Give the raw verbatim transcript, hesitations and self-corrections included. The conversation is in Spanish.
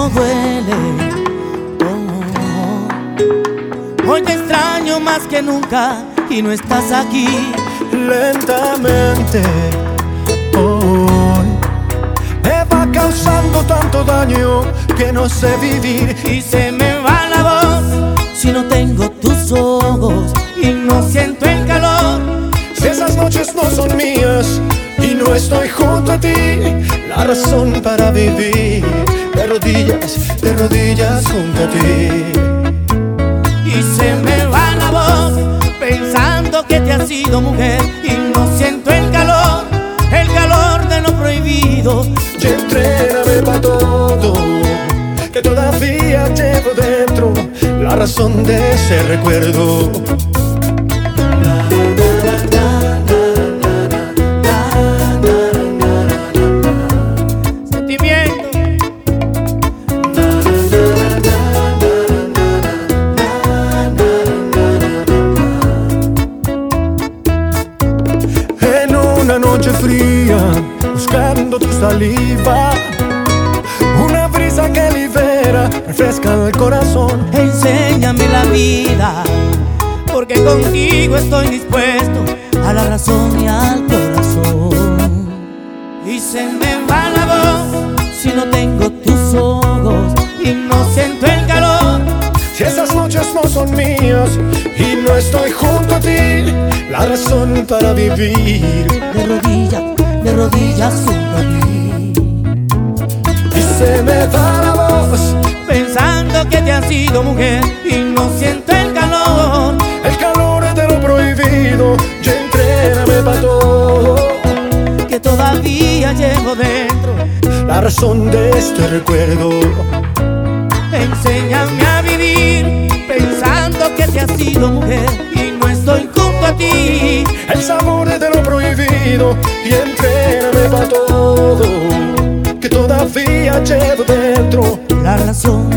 no duele. Oh, hoy te extraño más que nunca y no estás aquí. Lentamente hoy me va causando tanto daño que no sé vivir. Y se me va la voz si no tengo tus ojos y no siento el calor. Si esas noches no son mías y no estoy junto a ti, la razón para vivir de rodillas, de rodillas junto a ti. Y se me va la voz pensando que te has sido mujer y no siento el calor, el calor de lo prohibido. Y entréname pa' todo, que todavía llevo dentro la razón de ese recuerdo. Una noche fría, buscando tu saliva, una brisa que libera, refresca el corazón. Enséñame la vida, porque contigo estoy dispuesto a la razón y al corazón. Y se me va la voz si no tengo tus ojos y no siento el calor. Si esas noches no son mías y no estoy junto a ti, la razón para vivir de rodillas, de rodillas junto a ti. Y se me va la voz pensando que te has sido mujer y no siento el calor, el calor de lo prohibido. Y entréname pa' todo, que todavía llevo dentro la razón de este recuerdo. Enséñame a vivir pensando que te has sido mujer y no estoy junto a ti, el sabor de lo prohibido. Y entréname pa' todo, que todavía llevo dentro la razón